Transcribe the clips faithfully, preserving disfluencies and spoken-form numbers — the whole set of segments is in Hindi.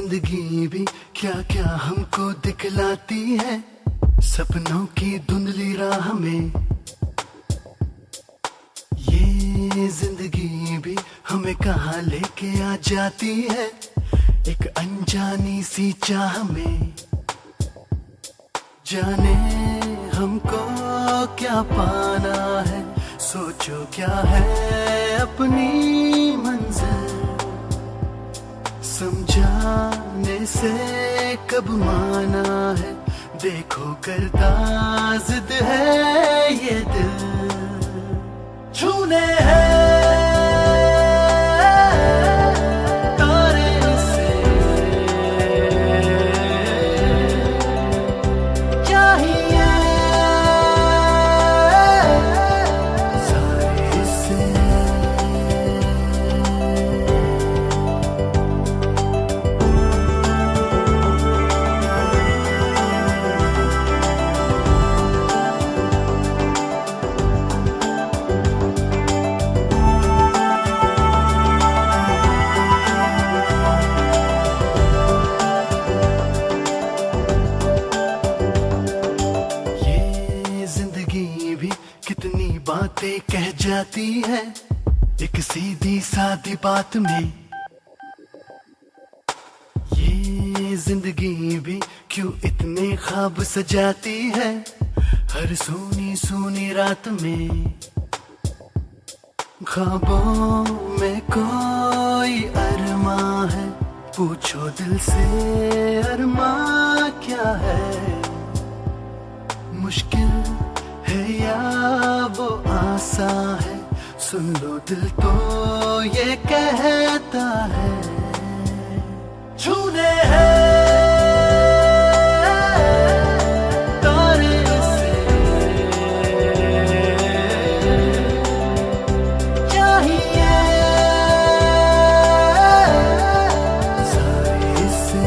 जिंदगी भी क्या क्या हमको दिखलाती है, सपनों की धुंधली राह में। ये जिंदगी भी हमें कहाँ लेके आ जाती है, एक अनजानी सी चाह में। जाने हमको क्या पाना है, सोचो क्या है अपनी मंजिल। समझाने से कब माना है, देखो करता जिद है ये दिल। छूने हैं तारे से, चाहिए सारे से। कितनी बातें कह जाती है एक सीधी सादी बात में। ये जिंदगी भी क्यों इतने ख्वाब सजाती है हर सोनी सोनी रात में। ख्वाबों में कोई अरमा है, पूछो दिल से अरमा क्या है। मुश्किल है या वो आसा है, सुन लो दिल तो ये कहता है। छूने हैं तारे से, चाहिए सारे से।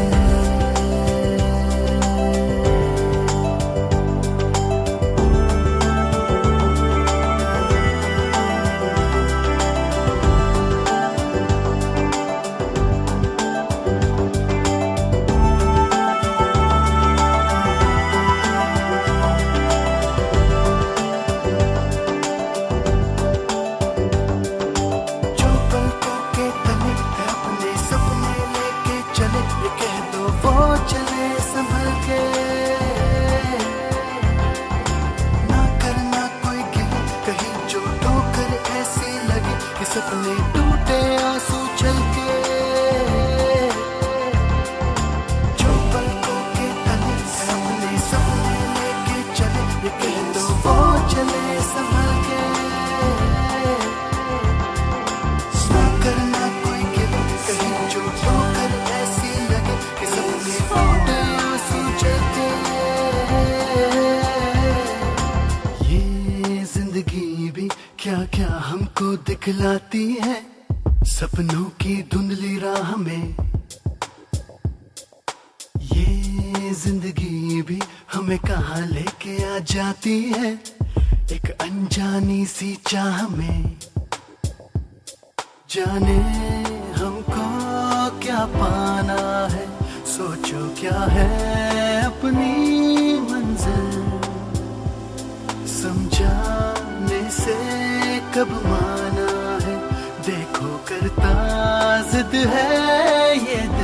चले संभल के, ना करना कोई गिले, कहीं जो ठोकर ऐसी लगे कि सपने टूटे आंसू छलके। जो पलकों के तले अपने सपने लेके चले, ये कह दो वो चले संभल के। ना करना कोई गिले, कहीं जो ठोकर ऐसी लगे कि सपने टूटे आंसू छलके। ये जिंदगी भी क्या क्या हमको दिखलाती है, सपनों की धुंधली राह में। ये जिंदगी भी हमें कहाँ लेके आ जाती है, एक अनजानी सी चाह में। जाने हमको क्या पाना है, सोचो क्या है अपनी मंजिल। समझाने से कब माना है, देखो करता जिद है ये दिल।